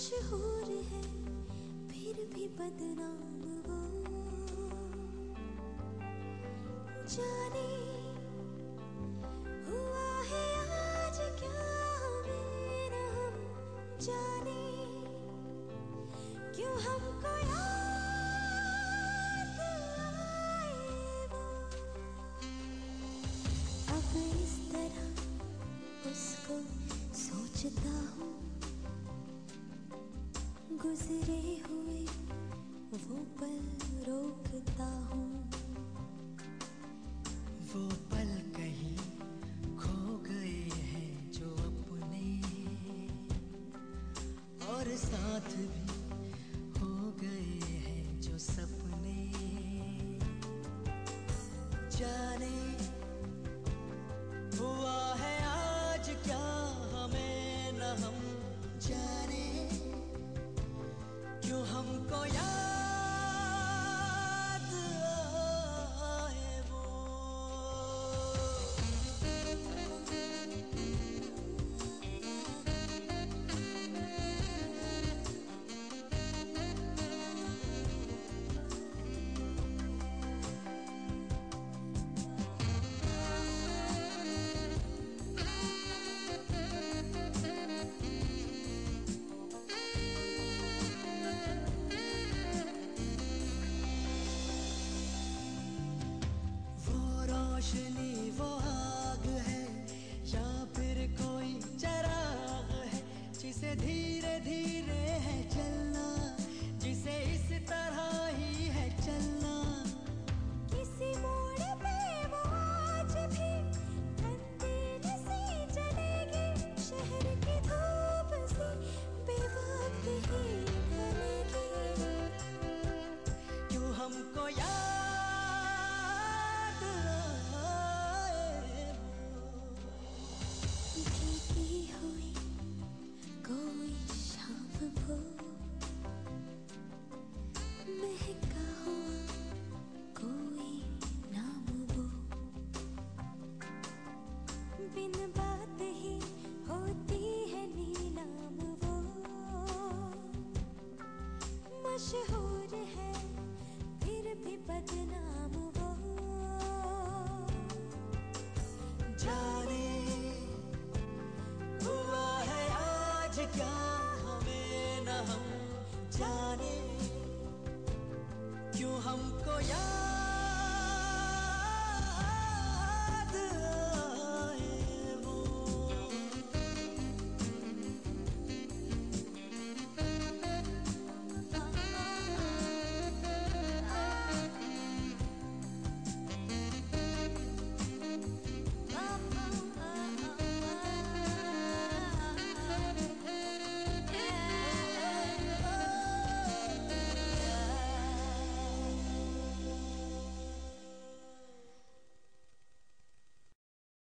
मशहूर है फिर भी बदनाम वो, जाने हुआ है आज क्या हमें न हम जाने, क्यों हमको याद आए वो। अब इस तरह उसको सोचता हूँ, गुजरे हुए वो पल रोकता हूँ। वो पल कहीं खो गए हैं जो अपने, और साथ भी हो गए हैं जो सपने। जाने हुआ है आज क्या हमें न हम जाने, क्यों हमको याद आए वो। रोशनी वो आग है या फिर कोई चराग है, जिसे धीरे धीरे है चलना, जिसे इस तरह ही है चलना। किसी मोड़ पे वो आज भी अंधेर सी जलेगी, शहर की धूप सी बेवक्त ही ढलेगी। क्यों हमको याद कोई शाम वो महका हुआ कोई नाम वो, बिन बात ही होती है नीलाम वो। मशहूर है फिर भी बदनाम वो, जाने हुआ है आज क्या हमें न हम जाने, क्यों हमको याद